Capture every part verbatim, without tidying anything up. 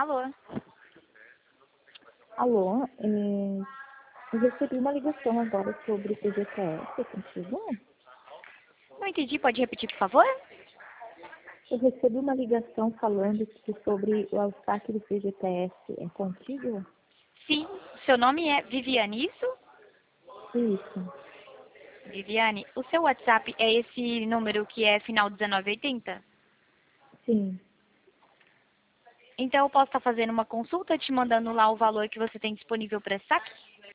Alô? Alô, é, eu recebi uma ligação agora sobre o F G T S, é contigo? Não entendi, pode repetir, por favor? Eu recebi uma ligação falando que sobre o saque do F G T S, é contigo? Sim, seu nome é Viviane, isso? Isso, Viviane, o seu WhatsApp é esse número que é final dezenove oitenta? sim, Então eu posso estar fazendo uma consulta, te mandando lá o valor que você tem disponível para saque?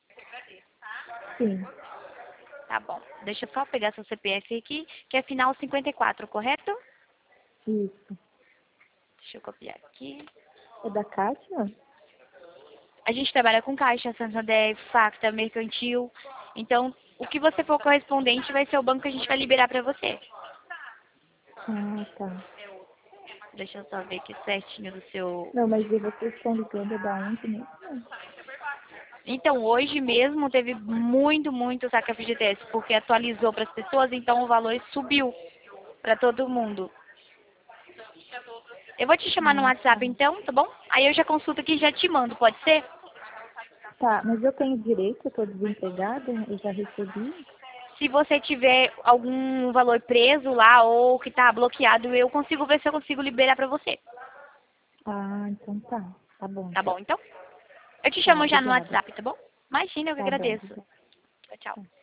sim, Tá bom. Deixa eu só pegar seu C P F aqui, que é final cinquenta e quatro, correto? isso. Deixa eu copiar aqui. É da Kátia? A gente trabalha com Caixa, Santander, Facta, Mercantil. Então, o que você for correspondente vai ser o banco que a gente vai liberar para você. Ah, tá. Deixa eu só ver aqui certinho do seu... Não, mas e vocês estão ligando da onde mesmo? Então, hoje mesmo teve muito, muito saque F G T S, porque atualizou para as pessoas, então o valor subiu para todo mundo. Eu vou te chamar no Ah, tá. WhatsApp então, tá bom? Aí eu já consulto aqui e já te mando, pode ser? Tá, mas eu tenho direito, eu tô desempregada, eu já recebi. Se você tiver algum valor preso lá ou que tá bloqueado, eu consigo ver se eu consigo liberar pra você. Ah, então tá, tá bom. Tá bom, então? Eu te Tá, chamo já no obrigada. WhatsApp, tá bom? Imagina, eu que Tá bom, agradeço. obrigada. Tchau, tchau. Tá.